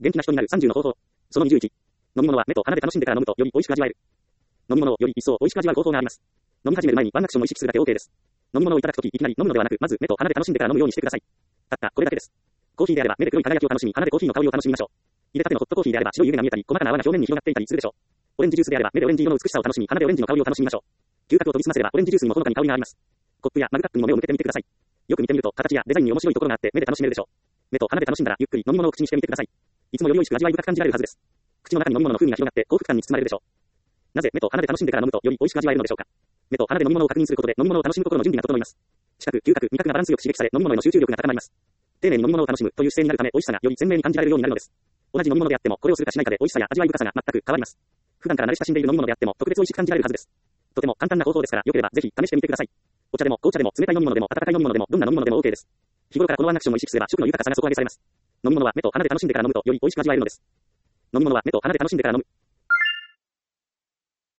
元気な人になる30の方法。その21。飲み物は目と鼻で楽しんでから飲むとより美味しく味わえる。飲み物をより一層美味しく味わう方法があります。飲み始める前にワンアクションを意識するだけ OK です。飲み物をいただくときいきなり飲むのではなく、まず目と鼻で楽しんでから飲むようにしてください。たったこれだけです。コーヒーであれば目で黒い輝きを楽しみ、鼻でコーヒーの香りを楽しみましょう。入れたてのホットコーヒーであれば白い湯気が見えたり、細かな泡が表面に広がっていたりするでしょう。オレンジジュースであれば目でオレンジ色の美しさを楽しみ、鼻でオレンジの香りを楽しみましょう。嗅覚を研ぎ澄ませればオレンジジュースにもほのかに香りがあります。コップやマグカップにも目を向けてみてください。よく見てみると形やデザインに面白いところがあって目で楽しめるでしょう。目と鼻で楽しんだらゆっくり飲み物を口にしてみてください。いつもより美味しく味わい深く感じられるはずです。口の中に飲み物の風味が広がって幸福感に包まれるでしょう。なぜ目と鼻で楽しんでから飲むとより美味しく味わえるのでしょうか。目と鼻で飲み物を確認することで飲み物を楽しむ心の準備が整います。視覚、嗅覚、味覚がバランスよく刺激され飲み物への集中力が高まります。丁寧に飲み物を楽しむという姿勢になるため美味しさがより鮮明に感じられるようになるのです。同じ飲み物であってもこれをするかしないかで美味しさや味わい深さが全く変わります。普段から慣れ親しんでいる飲み物であっても特別美味しく感じられるはずです。とても簡単な方法ですからよければぜひ試してみてください。お茶でも紅茶でも冷たい飲み物でも温かい飲み物でもどんな飲み物でも OK です。日頃からこのワンアクションを意識すれば食の豊かさが底上げされます。飲み物は目と鼻で楽しんでから飲むとより美味しく味わえるのです。飲み物は目と鼻で楽しんでから飲む。